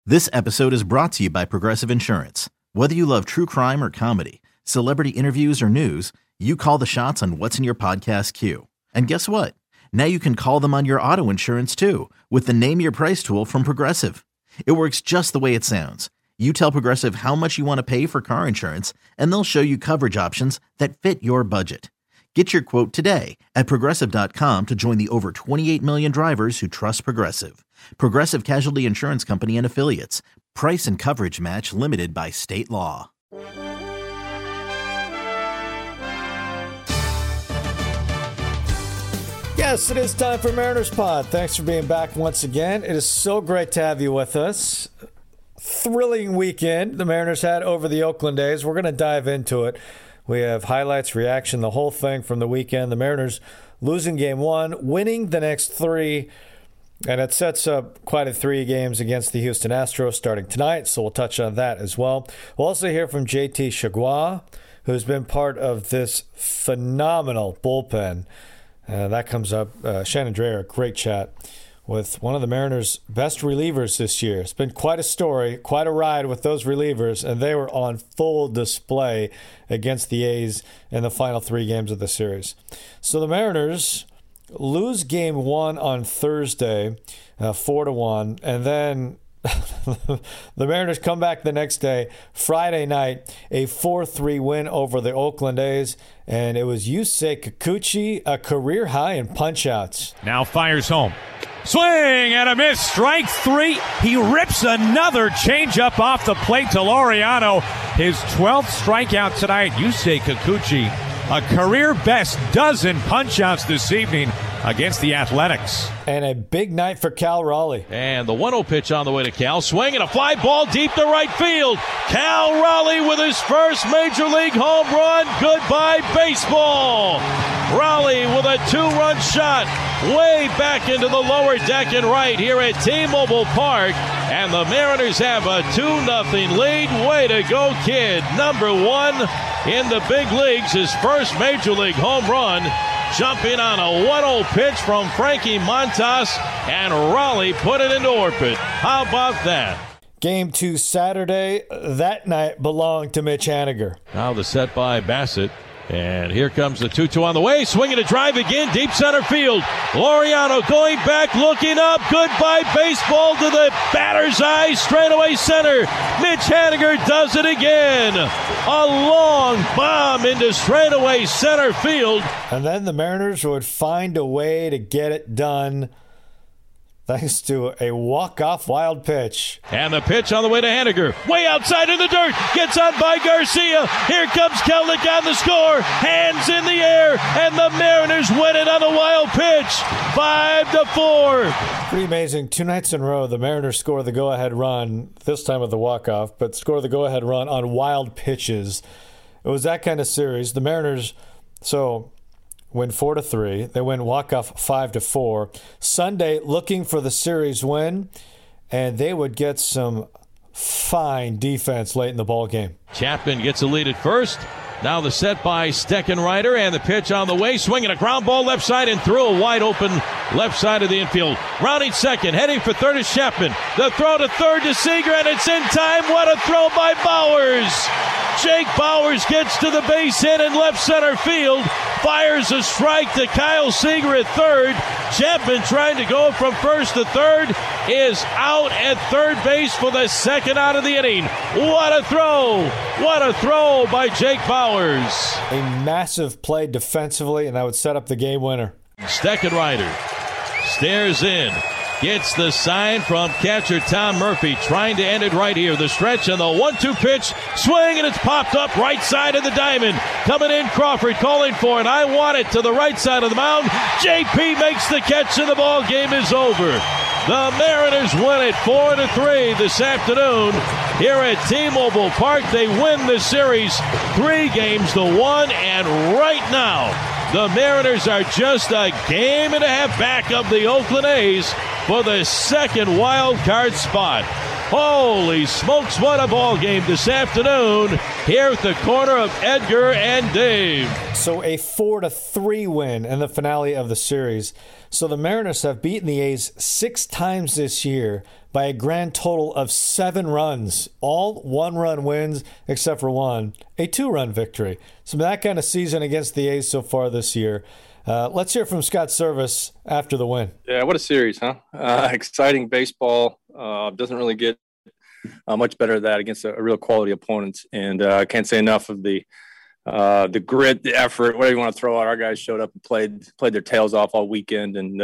This episode is brought to you by Progressive Insurance. Whether you love true crime or comedy, celebrity interviews or news, you call the shots on what's in your podcast queue. And guess what? Now you can call them on your auto insurance too with the Name Your Price tool from Progressive. It works just the way it sounds. You tell Progressive how much you want to pay for car insurance, and they'll show you coverage options that fit your budget. Get your quote today at Progressive.com to join the over 28 million drivers who trust Progressive. Progressive Casualty Insurance Company and Affiliates. Price and coverage match limited by state law. Yes, it is time for Mariners Pod. Thanks for being back once again. It is so great to have you with us. Thrilling weekend the Mariners had over the Oakland A's. We're going to dive into it. We have highlights, reaction, the whole thing from the weekend. The Mariners losing game one, winning the next three, and it sets up quite a 3 games against the Houston Astros starting tonight, so we'll touch on that as well. We'll also hear from JT Chargois, who's been part of this phenomenal bullpen. That comes up. Shannon Drayer, great chat with one of the Mariners' best relievers this year. It's been quite a story, quite a ride with those relievers, and they were on full display against the A's in the final 3 games of the series. So the Mariners lose game one on Thursday, 4-1, and then the Mariners come back the next day, Friday night, a 4-3 win over the Oakland A's, and it was Yusei Kikuchi, a career high in punch-outs. Now fires home. Swing and a miss. Strike 3. He rips another changeup off the plate to Laureano. His 12th strikeout tonight. Yusei Kikuchi, a career best dozen punch-outs this evening against the Athletics. And a big night for Cal Raleigh. And the 1-0 pitch on the way to Cal. Swing and a fly ball deep to right field. Cal Raleigh with his first Major League home run. Goodbye, baseball. Raleigh with a 2-run shot way back into the lower deck and right here at T-Mobile Park. And the Mariners have a 2-0 lead. Way to go, kid. Number 1 in the big leagues. His first Major League home run. Jumping on a 1-0 pitch from Frankie Montas, and Raleigh put it into orbit. How about that? Game 2 Saturday, that night belonged to Mitch Haniger. Now the set by Bassett. And here comes the 2-2 on the way. Swinging a drive again, deep center field. Laureano going back, looking up. Goodbye baseball to the batter's eye, straightaway center. Mitch Haniger does it again. A long bomb into straightaway center field. And then the Mariners would find a way to get it done thanks to a walk-off wild pitch. And the pitch on the way to Haniger. Way outside in the dirt. Gets on by Garcia. Here comes Kelenic on the score. Hands in the air. And the Mariners win it on a wild pitch. 5-4. Pretty amazing. 2 nights in a row, the Mariners score the go-ahead run, this time with the walk-off, but score the go-ahead run on wild pitches. It was that kind of series. The Mariners, win 4-3. They win walk-off 5-4. Sunday, looking for the series win, and they would get some fine defense late in the ball game. Chapman gets a lead at first. Now the set by Steckenrider, and the pitch on the way. Swinging a ground ball left side and through a wide open left side of the infield. Rounding second, heading for third is Chapman. The throw to third to Seager, and it's in time. What a throw by Bowers. Jake Bowers gets to the base hit in left center field. Fires a strike to Kyle Seager at third. Chapman trying to go from first to third is out at third base for the second out of the inning. What a throw. What a throw by Jake Bowers. A massive play defensively, and that would set up the game winner. Steckenrider stares in. Gets the sign from catcher Tom Murphy, trying to end it right here. The stretch and the 1-2 pitch. Swing, and it's popped up right side of the diamond. Coming in, Crawford calling for it. I want it to the right side of the mound. JP makes the catch, and the ball game is over. The Mariners win it 4-3 this afternoon here at T-Mobile Park. They win the series 3-1, and right now the Mariners are just a game and a half back of the Oakland A's for the second wild card spot. Holy smokes, what a ball game this afternoon here at the corner of Edgar and Dave. So a 4-3 win in the finale of the series. So the Mariners have beaten the A's 6 times this year by a grand total of 7 runs. All 1-run wins except for one, a 2-run victory. So that kind of season against the A's so far this year. Let's hear from Scott Servais after the win. Yeah, what a series, huh? Exciting baseball. Doesn't really get much better than that against a real quality opponent. And I can't say enough of the grit, the effort, whatever you want to throw out. Our guys showed up and played their tails off all weekend. And,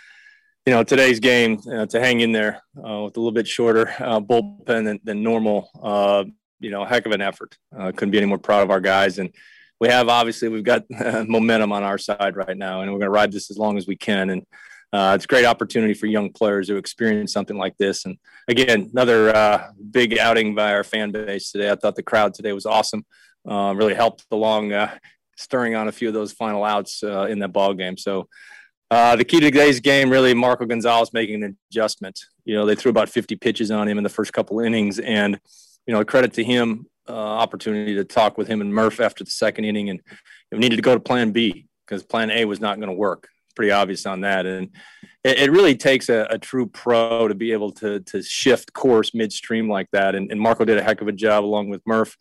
today's game, to hang in there with a little bit shorter bullpen than normal, heck of an effort. Couldn't be any more proud of our guys. And we've got momentum on our side right now, and we're going to ride this as long as we can. And it's a great opportunity for young players to experience something like this. And again, another big outing by our fan base today. I thought the crowd today was awesome. Really helped along stirring on a few of those final outs in that ball game. So the key to today's game, really, Marco Gonzalez making an adjustment. They threw about 50 pitches on him in the first couple innings, and credit to him. Opportunity to talk with him and Murph after the second inning, and we needed to go to plan B because plan A was not going to work. Pretty obvious on that. And it really takes a true pro to be able to shift course midstream like that. And Marco did a heck of a job along with Murph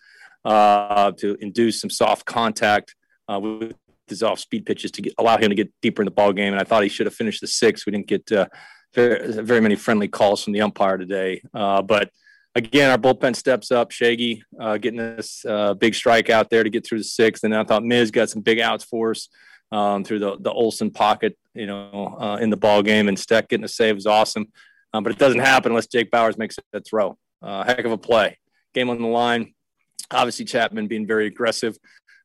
to induce some soft contact with his off-speed pitches to allow him to get deeper in the ball game. And I thought he should have finished the 6th. We didn't get very many friendly calls from the umpire today. But again, our bullpen steps up. Shaggy getting this big strike out there to get through the 6th. And I thought Miz got some big outs for us through the Olsen pocket, in the ball game. And Steck getting a save was awesome. But it doesn't happen unless Jake Bauers makes that throw. Heck of a play. Game on the line. Obviously, Chapman being very aggressive.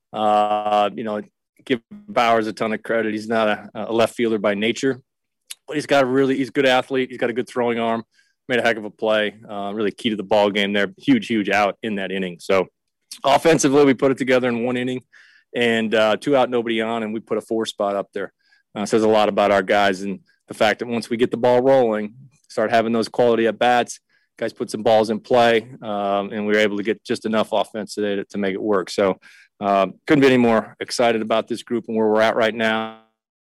Give Bauers a ton of credit. He's not a left fielder by nature. But he's a good athlete. He's got a good throwing arm. Made a heck of a play, really key to the ball game there. Huge out in that inning. So offensively, we put it together in 1 inning and 2 out, nobody on, and we put a 4 spot up there. Says a lot about our guys and the fact that once we get the ball rolling, start having those quality at bats, guys put some balls in play, and we were able to get just enough offense today to make it work. So couldn't be any more excited about this group and where we're at right now.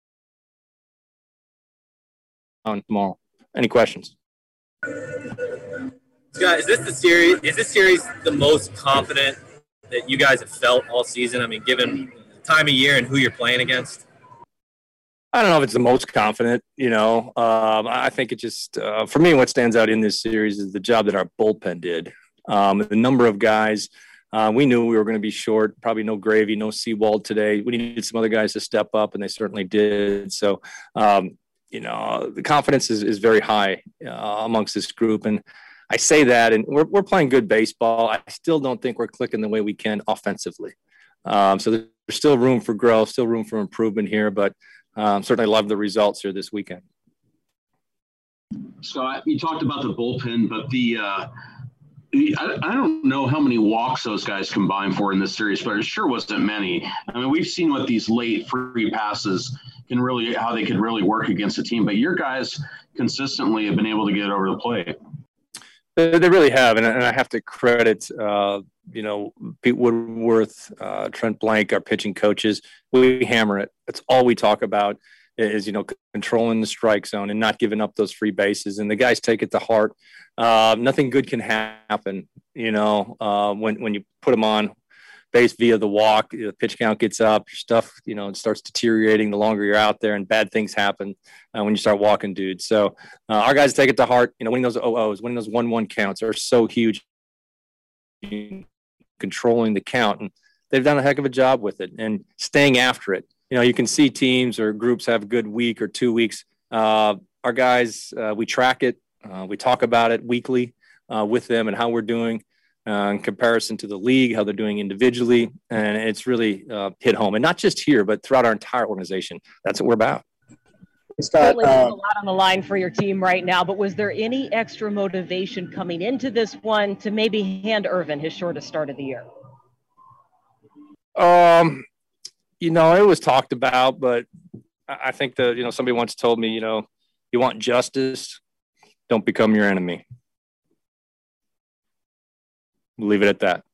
On tomorrow. Any questions? Scott, is this series the most confident that you guys have felt all season? I mean, given the time of year and who you're playing against? I don't know if it's the most confident, I think it just, for me, what stands out in this series is the job that our bullpen did. The number of guys, we knew we were going to be short, probably no Gravy, no Sewald today. We needed some other guys to step up, and they certainly did. So, the confidence is very high amongst this group. And I say that, and we're playing good baseball. I still don't think we're clicking the way we can offensively. So there's still room for growth, still room for improvement here, but certainly love the results here this weekend. Scott, you talked about the bullpen, but I don't know how many walks those guys combined for in this series, but it sure wasn't many. I mean, we've seen what these late free passes how they could really work against a team, but your guys consistently have been able to get over the plate. They really have, and I have to credit, Pete Woodworth, Trent Blank, our pitching coaches. We hammer it. That's all we talk about is, controlling the strike zone and not giving up those free bases. And the guys take it to heart. Nothing good can happen, when you put them on base via the walk, the pitch count gets up, your stuff, it starts deteriorating the longer you're out there, and bad things happen when you start walking dudes. So our guys take it to heart. Winning those 0-0s, winning those 1-1 counts are so huge, controlling the count, and they've done a heck of a job with it and staying after it. You can see teams or groups have a good week or 2 weeks. Our guys, we track it. We talk about it weekly with them and how we're doing. In comparison to the league, how they're doing individually. And it's really hit home. And not just here, but throughout our entire organization. That's what we're about. Scott, there's a lot on the line for your team right now, but was there any extra motivation coming into this one to maybe hand Irvin his shortest start of the year? It was talked about, but I think that, somebody once told me, you want justice, don't become your enemy. We'll leave it at that.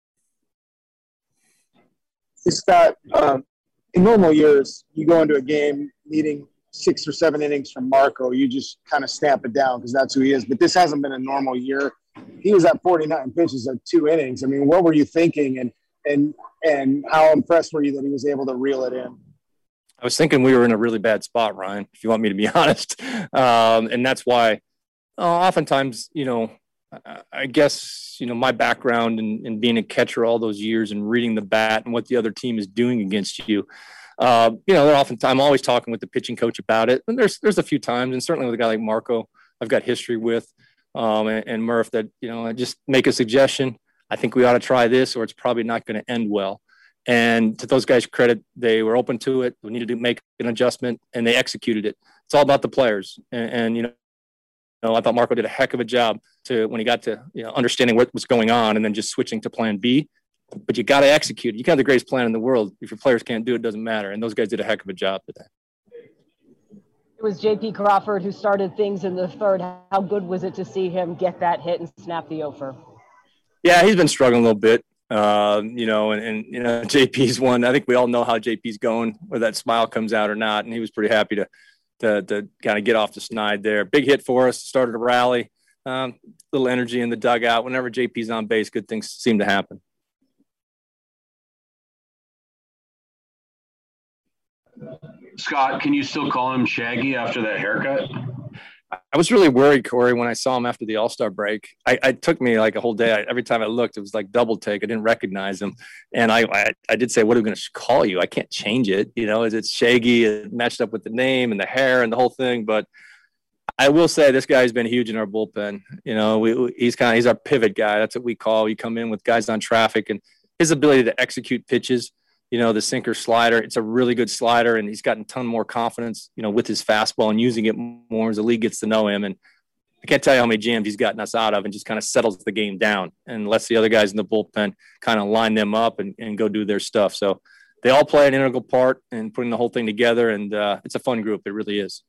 Scott, in normal years, you go into a game needing 6 or 7 innings from Marco. You just kind of stamp it down because that's who he is. But this hasn't been a normal year. He was at 49 pitches at 2 innings. I mean, what were you thinking, and how impressed were you that he was able to reel it in? I was thinking we were in a really bad spot, Ryan, if you want me to be honest. And that's why oftentimes, I guess, my background in being a catcher all those years and reading the bat and what the other team is doing against you, they're oftentimes, I'm always talking with the pitching coach about it. And there's a few times, and certainly with a guy like Marco, I've got history with, and Murph, that, I just make a suggestion. I think we ought to try this, or it's probably not going to end well. And to those guys' credit, they were open to it. We needed to make an adjustment, and they executed it. It's all about the players. And I thought Marco did a heck of a job when he got to understanding what was going on and then just switching to plan B. But you got to execute. You can have the greatest plan in the world. If your players can't do it, it doesn't matter. And those guys did a heck of a job today. It was J.P. Crawford who started things in the third. How good was it to see him get that hit and snap the over? Yeah, he's been struggling a little bit. JP's one. I think we all know how JP's going, whether that smile comes out or not. And he was pretty happy to kind of get off the snide there. Big hit for us. Started a rally. Little energy in the dugout. Whenever JP's on base, good things seem to happen. Scott, can you still call him Shaggy after that haircut? I was really worried, Corey, when I saw him after the All-Star break. It took me like a whole day. Every time I looked, it was like double take. I didn't recognize him. And I did say, what are we going to call you? I can't change it. It's Shaggy. It matched up with the name and the hair and the whole thing. But I will say this guy's been huge in our bullpen. He's our pivot guy. That's what we call. You come in with guys on traffic, and his ability to execute pitches, the sinker slider, it's a really good slider, and he's gotten a ton more confidence, with his fastball and using it more as the league gets to know him. And I can't tell you how many jams he's gotten us out of and just kind of settles the game down and lets the other guys in the bullpen kind of line them up and go do their stuff. So they all play an integral part in putting the whole thing together, and it's a fun group. It really is.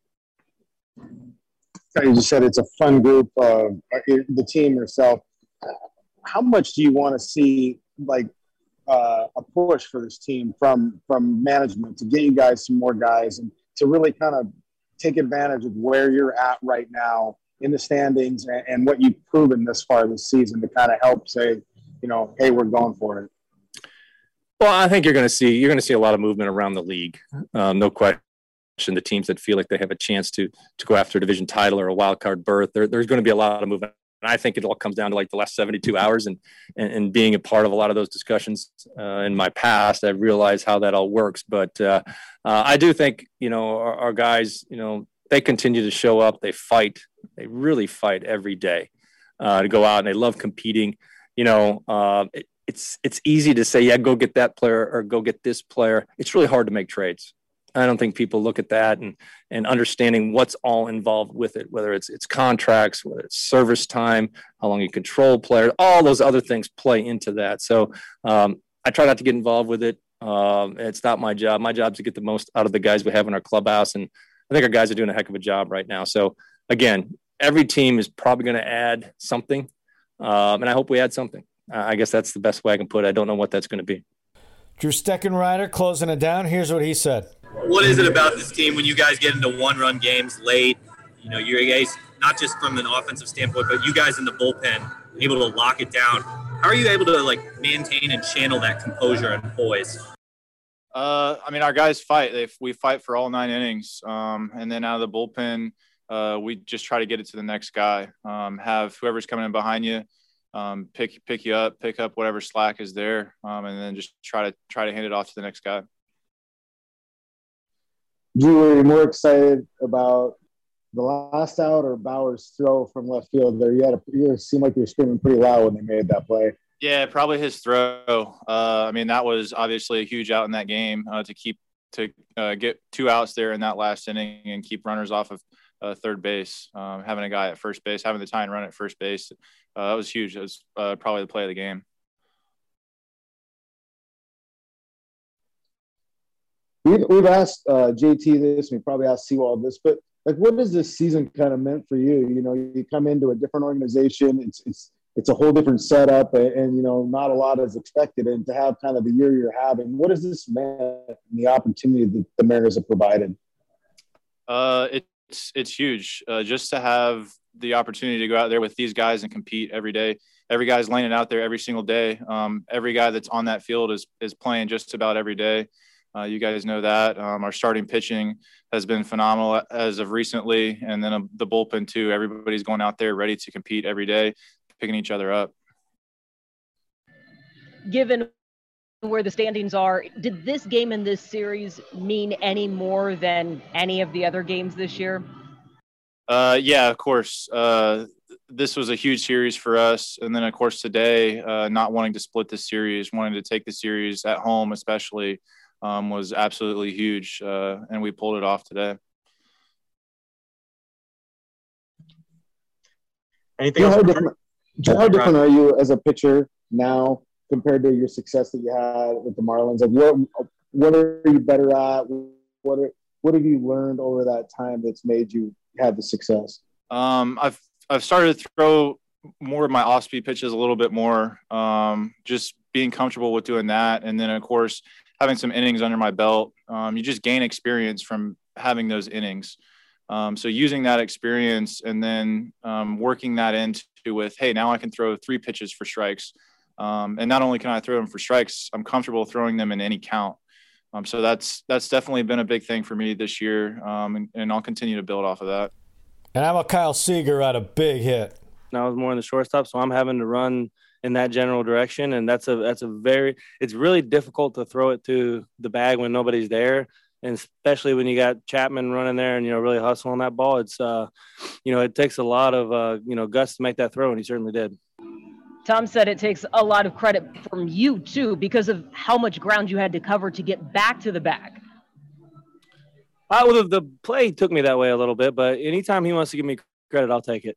You just said it's a fun group, the team yourself. How much do you want to see, a push for this team from management to get you guys some more guys and to really kind of take advantage of where you're at right now in the standings and what you've proven this far this season to kind of help say, hey, we're going for it? Well, I think you're going to see a lot of movement around the league. No question. The teams that feel like they have a chance to go after a division title or a wild card berth, there's going to be a lot of movement. And I think it all comes down to the last 72 hours and being a part of a lot of those discussions in my past. I realized how that all works. But I do think, our guys, they continue to show up. They fight. They really fight every day to go out, and they love competing. It's easy to say, yeah, go get that player or go get this player. It's really hard to make trades. I don't think people look at that and understanding what's all involved with it, whether it's contracts, whether it's service time, how long you control players, all those other things play into that. So I try not to get involved with it. It's not my job. My job is to get the most out of the guys we have in our clubhouse. And I think our guys are doing a heck of a job right now. So again, every team is probably going to add something. And I hope we add something. I guess that's the best way I can put it. I don't know what that's going to be. Drew Steckenrider closing it down. Here's what he said. What is it about this team when you guys get into one-run games late? You guys, not just from an offensive standpoint, but you guys in the bullpen, able to lock it down. How are you able to maintain and channel that composure and poise? Our guys fight. We fight for all 9 innings, and then out of the bullpen, we just try to get it to the next guy. Have whoever's coming in behind you pick you up, pick up whatever slack is there, and then just try to hand it off to the next guy. Drew, are you more excited about the last out or Bauer's throw from left field there? You seemed like you were screaming pretty loud when they made that play. Yeah, probably his throw. That was obviously a huge out in that game to get 2 outs there in that last inning and keep runners off of third base. Having a guy at first base, having the tying run at first base, that was huge. It was probably the play of the game. We've asked JT this, and we probably asked Sewald this, but what has this season kind of meant for you? You come into a different organization. It's it's a whole different setup, and you know, not a lot is expected. And to have kind of the year you're having, what is this meant and the opportunity that the Mariners have provided? It's huge. Just to have the opportunity to go out there with these guys and compete every day. Every guy's laying it out there every single day. Every guy that's on that field is playing just about every day. You guys know that. Our starting pitching has been phenomenal as of recently, and then the bullpen too. Everybody's going out there ready to compete every day, picking each other up. Given where the standings are, did this game in this series mean any more than any of the other games this year? Yeah, of course. This was a huge series for us. And then, of course, today, not wanting to split the series, wanting to take the series at home especially, was absolutely huge. And we pulled it off today. Anything else? How different are you as a pitcher now compared to your success that you had with the Marlins? Like, what are you better at? What have you learned over that time that's made you have the success? I've started to throw more of my off-speed pitches a little bit more, just being comfortable with doing that. And then, of course, having some innings under my belt, you just gain experience from having those innings. So using that experience and then working that into with, hey, now I can throw 3 pitches for strikes. And not only can I throw them for strikes, I'm comfortable throwing them in any count. So that's definitely been a big thing for me this year, and I'll continue to build off of that. And how about Kyle Seager at a big hit? I was more in the shortstop, so I'm having to run in that general direction, and it's really difficult to throw it to the bag when nobody's there, and especially when you got Chapman running there and really hustling that ball. It's it takes a lot of guts to make that throw, and he certainly did. Tom said it takes a lot of credit from you too because of how much ground you had to cover to get back to the bag. Well, the play took me that way a little bit, but anytime he wants to give me credit, I'll take it.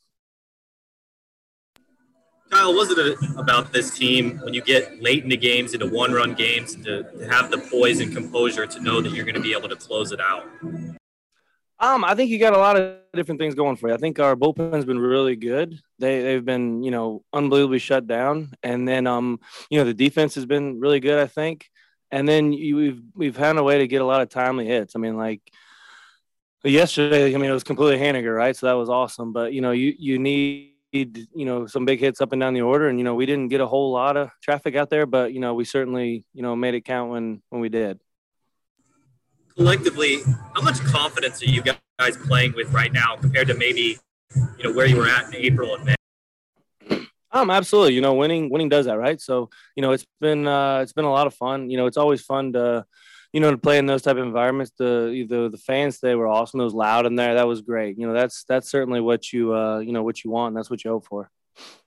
Kyle, what is it about this team when you get late into games, into one-run games, to have the poise and composure to know that you're going to be able to close it out? I think you got a lot of different things going for you. I think our bullpen's been really good. They've been, unbelievably shut down. And then, the defense has been really good, I think. And then we've found a way to get a lot of timely hits. I mean, like yesterday, it was completely Haniger, right? So that was awesome. But, you need, some big hits up and down the order. And, we didn't get a whole lot of traffic out there, but, we certainly, made it count when we did. Collectively, how much confidence are you guys playing with right now compared to maybe, where you were at in April and May? Absolutely. Winning does that, right? So, it's been a lot of fun. It's always fun to, to play in those type of environments. The fans today were awesome. It was loud in there. That was great. That's certainly what you what you want. And that's what you hope for.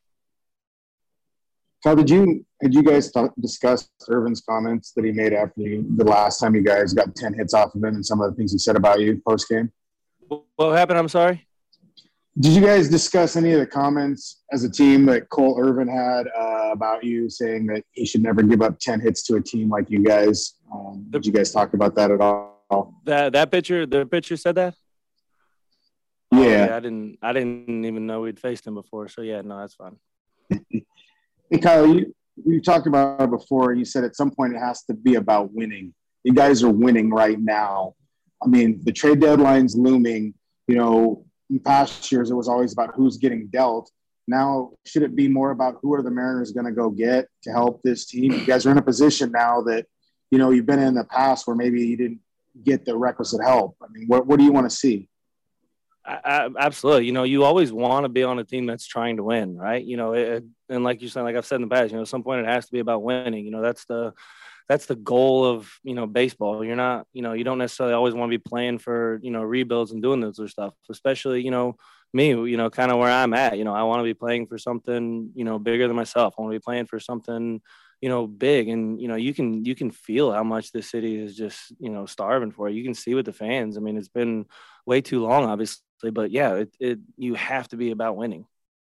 Kyle, did you guys discuss Irvin's comments that he made after the last time you guys got 10 hits off of him and some of the things he said about you post game? What happened? I'm sorry. Did you guys discuss any of the comments as a team that Cole Irvin had about you, saying that he should never give up 10 hits to a team like you guys? Did you guys talk about that at all? The pitcher said that? Yeah. Oh, yeah, I didn't even know we'd faced him before. So yeah, no, that's fine. Hey, Kyle, we talked about it before. You said at some point it has to be about winning. You guys are winning right now. I mean, the trade deadline's looming. In past years, it was always about who's getting dealt. Now, should it be more about who are the Mariners going to go get to help this team? You guys are in a position now that, you've been in the past where maybe you didn't get the requisite help. I mean, what do you want to see? Absolutely. You always want to be on a team that's trying to win, right? And like you said, like I've said in the past, at some point it has to be about winning. That's the goal of, baseball. You're not, you don't necessarily always want to be playing for, rebuilds and doing those sort of stuff, especially, me, kind of where I'm at. I want to be playing for something, bigger than myself. I want to be playing for something, big. And, you can feel how much the city is just, starving for it. You can see with the fans. I mean, it's been way too long, obviously. But yeah, you have to be about winning.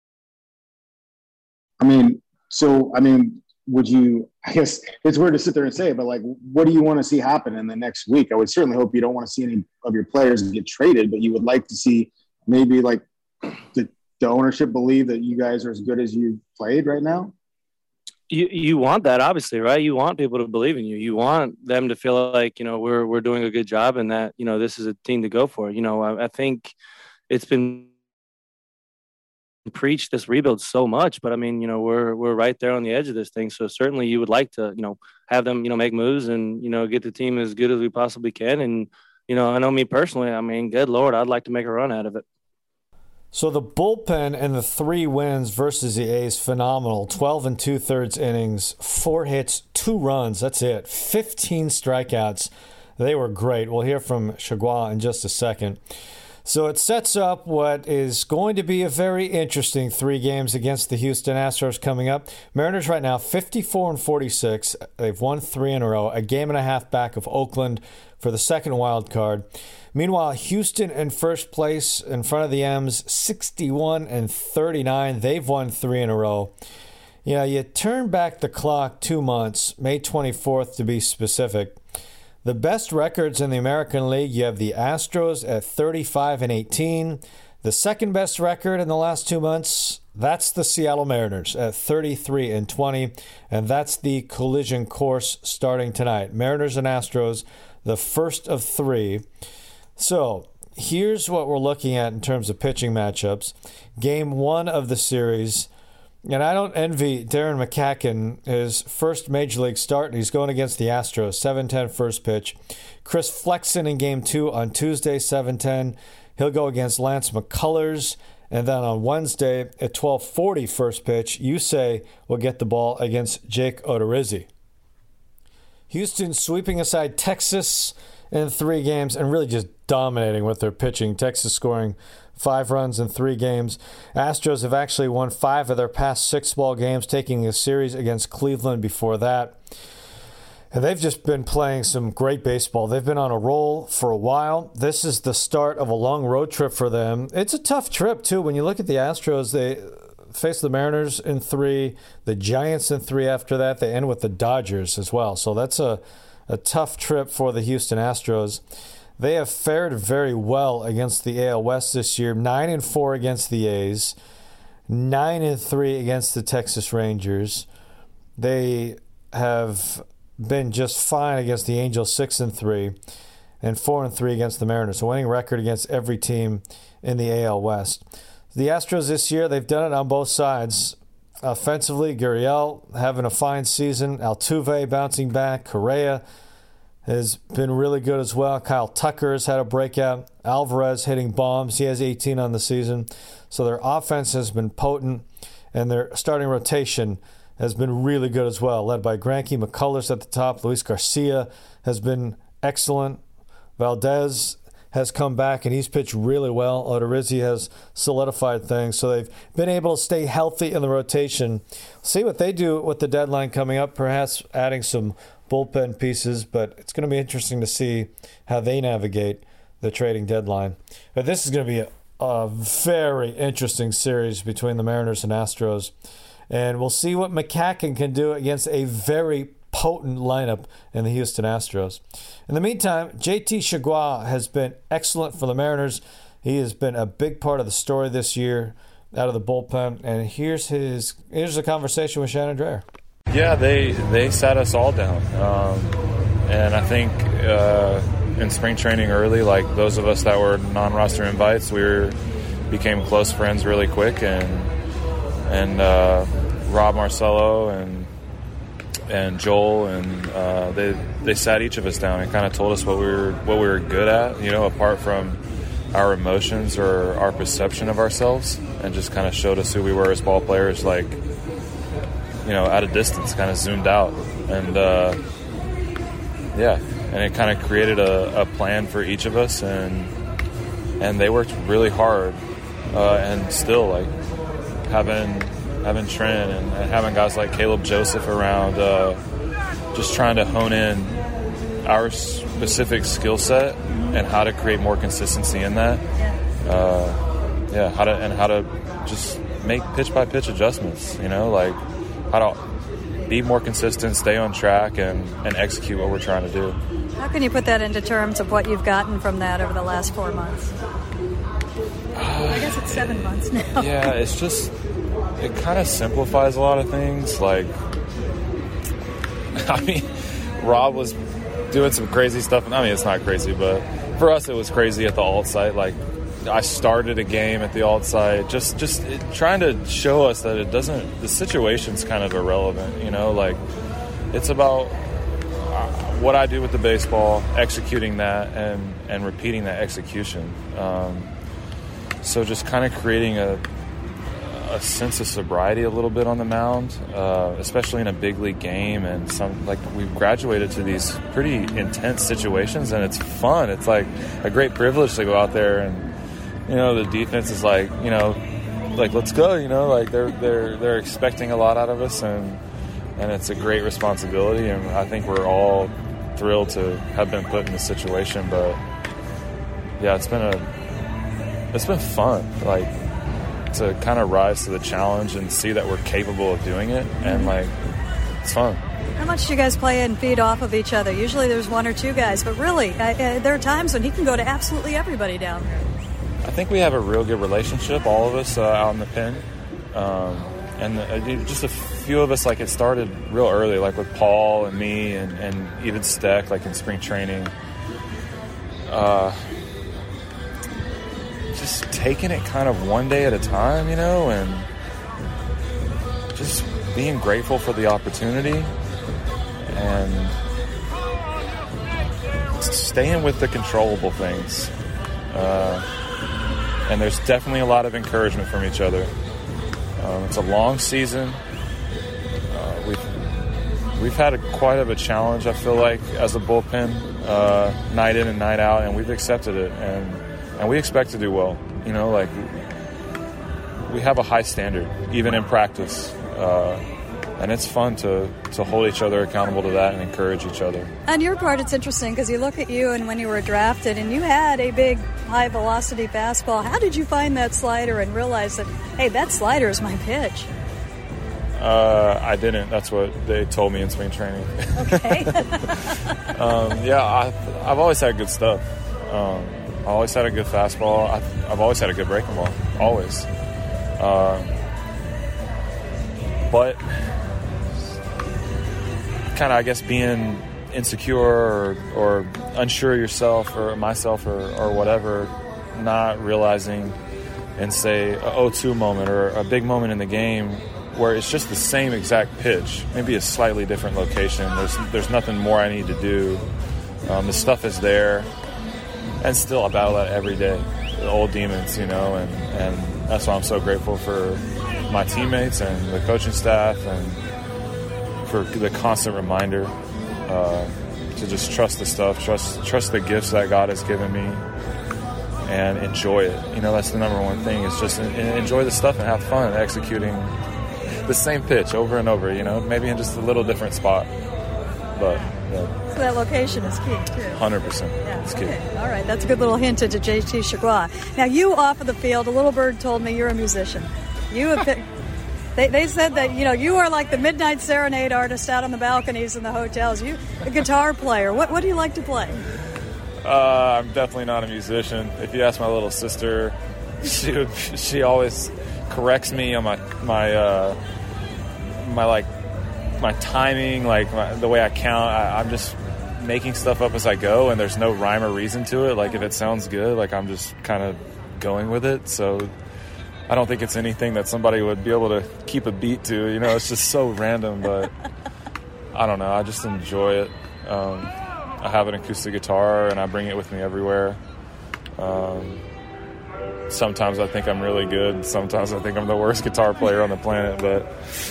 Would you, I guess it's weird to sit there and say it, but what do you want to see happen in the next week? I would certainly hope you don't want to see any of your players get traded, but you would like to see maybe the ownership believe that you guys are as good as you played right now? You want that, obviously, right? You want people to believe in you. You want them to feel like, we're doing a good job and that, this is a team to go for. I think it's been preached, this rebuild, so much, but I mean, we're right there on the edge of this thing. So certainly you would like to, have them, make moves and, get the team as good as we possibly can. And, I know me personally, I mean, good Lord, I'd like to make a run out of it. So the bullpen and the 3 wins versus the A's, phenomenal. 12 2/3 innings, 4 hits, 2 runs. That's it. 15 strikeouts. They were great. We'll hear from Chargois in just a second. So it sets up what is going to be a very interesting 3 games against the Houston Astros coming up. Mariners right now 54-46. They've won 3 in a row, a game and a half back of Oakland for the second wild card. Meanwhile, Houston in first place in front of the M's, 61-39. They've won 3 in a row. You turn back the clock 2 months, May 24th to be specific. The best records in the American League, you have the Astros at 35-18. The second best record in the last 2 months, that's the Seattle Mariners at 33-20. And that's the collision course starting tonight. Mariners and Astros, the first of 3. So here's what we're looking at in terms of pitching matchups. Game 1 of the series. And I don't envy Darren McCacken, his first Major League start. He's going against the Astros, 7:10 first pitch. Chris Flexen in Game 2 on Tuesday, 7:10. He'll go against Lance McCullers. And then on Wednesday at 12:40 first pitch, Yusei will get the ball against Jake Odorizzi. Houston sweeping aside Texas in 3 games and really just dominating with their pitching. Texas scoring 5 runs in 3 games. Astros have actually won 5 of their past 6 ball games, taking a series against Cleveland before that. And they've just been playing some great baseball. They've been on a roll for a while. This is the start of a long road trip for them. It's a tough trip, too. When you look at the Astros, they face the Mariners in 3, the Giants in 3 after that. They end with the Dodgers as well. So that's a tough trip for the Houston Astros. They have fared very well against the AL West this year. 9-4 against the A's, 9-3 against the Texas Rangers. They have been just fine against the Angels, 6-3, and 4-3 against the Mariners. A winning record against every team in the AL West. The Astros this year, they've done it on both sides. Offensively, Gurriel having a fine season. Altuve bouncing back. Correa has been really good as well. Kyle Tucker has had a breakout. Alvarez hitting bombs. He has 18 on the season. So their offense has been potent, and their starting rotation has been really good as well, led by Greinke. McCullers at the top. Luis Garcia has been excellent. Valdez has come back, and he's pitched really well. Odorizzi has solidified things. So they've been able to stay healthy in the rotation. See what they do with the deadline coming up, perhaps adding some bullpen pieces, but it's going to be interesting to see how they navigate the trading deadline. But this is going to be a very interesting series between the Mariners and Astros, and we'll see what McCacken can do against a very potent lineup in the Houston Astros. In the meantime, JT Chargois has been excellent for the Mariners. He has been a big part of the story this year out of the bullpen, and here's a conversation with Shannon Drayer. Yeah, they sat us all down, and I think in spring training early, like those of us that were non-roster invites, became close friends really quick, and Rob Marcello and Joel and they sat each of us down and kind of told us what we were good at, apart from our emotions or our perception of ourselves, and just kind of showed us who we were as ball players, like, at a distance, kind of zoomed out. And, and it kind of created a plan for each of us. And they worked really hard. And still, like, having Trent and having guys like Caleb Joseph around, just trying to hone in our specific skill set and how to create more consistency in that. How to just make pitch-by-pitch adjustments, like, how to be more consistent, stay on track, and execute what we're trying to do. How can you put that into terms of what you've gotten from that over the last 4 months? I guess it's 7 months now. Yeah, it's just, it kind of simplifies a lot of things. Like, I mean, Rob was doing some crazy stuff. I mean, it's not crazy, but for us, it was crazy at the alt site. Like, I started a game at the alt site, just trying to show us that it doesn't, the situation's kind of irrelevant, you know, like, it's about what I do with the baseball, executing that, and repeating that execution. So just kind of creating a sense of sobriety a little bit on the mound, especially in a big league game. And we've graduated to these pretty intense situations, and it's fun. It's like a great privilege to go out there, and you know, the defense is like, you know, like, let's go, you know, like they're expecting a lot out of us, and it's a great responsibility, and I think we're all thrilled to have been put in this situation. But yeah, it's been fun, like, to kind of rise to the challenge and see that we're capable of doing it, and like, it's fun. How much do you guys play and feed off of each other? Usually there's one or two guys, but really, there are times when he can go to absolutely everybody down there. I think we have a real good relationship, all of us out in the pen. And just a few of us, like, it started real early, like with Paul and me and even Steck, like in spring training. Just taking it kind of one day at a time, you know, and just being grateful for the opportunity and staying with the controllable things. And there's definitely a lot of encouragement from each other. It's a long season. We've had quite of a challenge, I feel like, as a bullpen, night in and night out, and we've accepted it, and we expect to do well. You know, like, we have a high standard, even in practice, and it's fun to hold each other accountable to that and encourage each other. On your part, it's interesting because you look at you and when you were drafted, and you had a big high-velocity fastball. How did you find that slider and realize that, hey, that slider is my pitch? I didn't. That's what they told me in spring training. Okay. Yeah, I've always had good stuff. I always had a good fastball. I've always had a good breaking ball. Always. But kind of, I guess, being insecure or unsure of yourself or myself or whatever, not realizing and say a 0-2 moment or a big moment in the game where it's just the same exact pitch, maybe a slightly different location. There's nothing more I need to do. The stuff is there, and still I battle that every day. The old demons, you know, and that's why I'm so grateful for my teammates and the coaching staff and for the constant reminder to just trust the stuff, trust the gifts that God has given me, and enjoy it. You know, that's the number one thing, is just enjoy the stuff and have fun executing the same pitch over and over, you know, maybe in just a little different spot. But, yeah. So that location is key, too. 100%. Yeah, it's key. Okay. All right, that's a good little hint into JT Chargois. Now, you off of the field, a little bird told me you're a musician. You have been, they said that, you know, you are like the midnight serenade artist out on the balconies in the hotels. You a guitar player. What do you like to play? I'm definitely not a musician. If you ask my little sister, she always corrects me on my timing, like the way I count. I'm just making stuff up as I go, and there's no rhyme or reason to it. Like, if it sounds good, like, I'm just kind of going with it. So I don't think it's anything that somebody would be able to keep a beat to. You know, it's just so random, but I don't know. I just enjoy it. I have an acoustic guitar, and I bring it with me everywhere. Sometimes I think I'm really good. Sometimes I think I'm the worst guitar player on the planet, but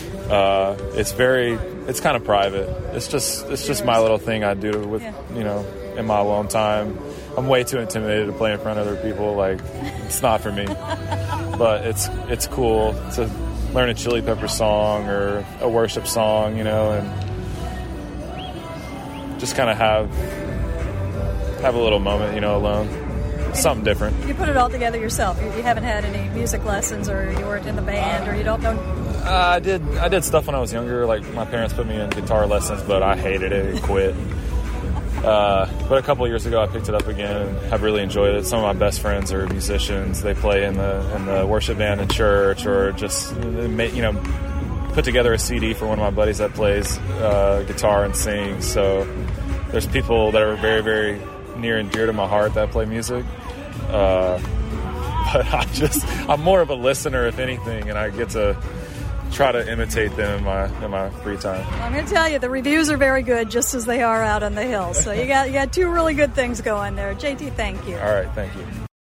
it's kind of private. It's just my little thing I do with, you know, in my alone time. I'm way too intimidated to play in front of other people. Like, it's not for me. But it's cool to learn a Chili Pepper song or a worship song, you know, and just kind of have a little moment, you know, alone. Something different. You put it all together yourself. You haven't had any music lessons, or you weren't in the band, or you don't know? I did stuff when I was younger. Like, my parents put me in guitar lessons, but I hated it and quit. But a couple of years ago, I picked it up again and have really enjoyed it. Some of my best friends are musicians. They play in the worship band in church, or just put together a CD for one of my buddies that plays guitar and sings. So there's people that are very, very near and dear to my heart that play music. But I'm more of a listener, if anything, and I get to try to imitate them in my free time. I'm going to tell you, the reviews are very good, just as they are out on the hill. So you got two really good things going there. JT, thank you. All right, thank you.